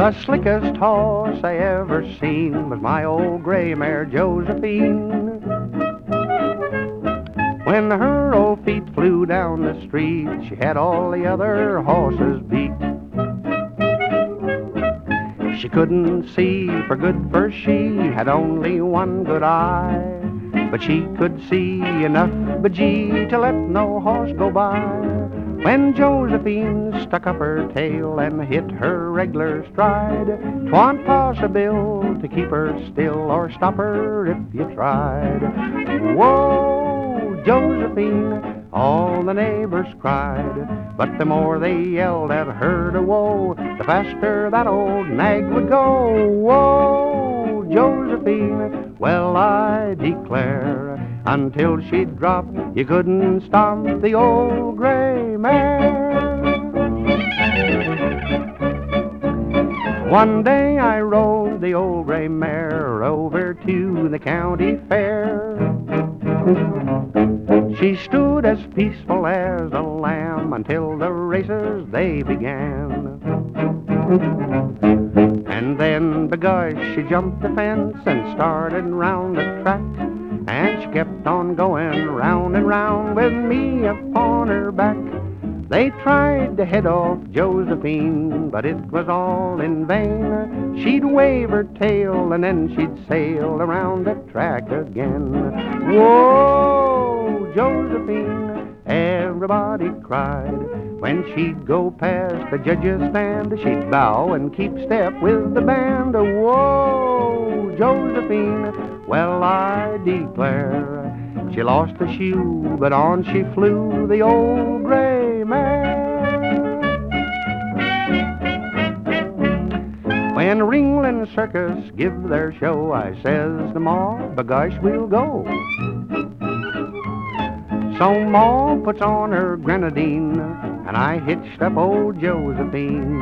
The slickest horse I ever seen was my old gray mare Josephine. When her old feet flew down the street, she had all the other horses beat. She couldn't see for good, for she had only one good eye, but she could see enough bejeeh to let no horse go by. When Josephine stuck up her tail and hit her regular stride, 'twa'n't possible to keep her still or stop her if you tried. Whoa, Josephine, all the neighbors cried, but the more they yelled at her to whoa, the faster that old nag would go. Whoa, Josephine, well, I declare, until she'd drop, you couldn't stomp the old gray mare. One day I rode the old gray mare over to the county fair. She stood as peaceful as a lamb until the races they began. And then, begosh, she jumped the fence and started round the track, and she kept on going round and round with me upon her back. They tried to head off Josephine, but it was all in vain. She'd wave her tail and then she'd sail around the track again. Whoa, Josephine, everybody cried. When she'd go past the judge's stand, she'd bow and keep step with the band. Whoa, Josephine, well, I declare, she lost a shoe, but on she flew, the old gray mare. When Ringling Circus give their show, I says to Ma, begosh, we'll go. So Ma puts on her grenadine, and I hitched up old Josephine.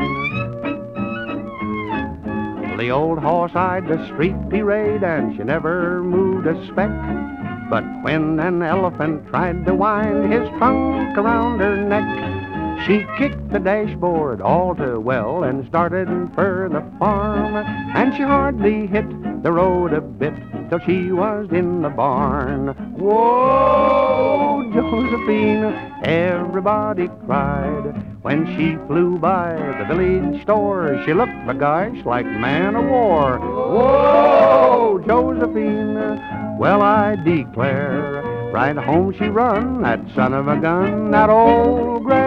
The old horse eyed the street parade, and she never moved a speck. But when an elephant tried to wind his trunk around her neck, she kicked the dashboard all too well and started for the farm. And she hardly hit the road a bit till she was in the barn. Whoa, Josephine, everybody cried. When she flew by the village store, she looked, begosh, like man of war. Whoa, Josephine, well, I declare, right home she run, that son of a gun, that old gray